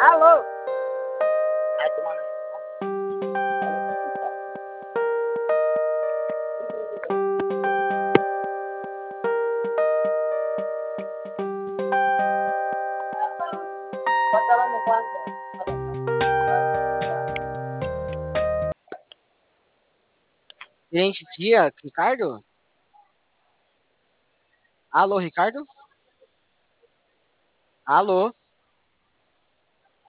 Alô? Bota lá no quarto. Gente, dia, Ricardo? Alô, Ricardo? Alô?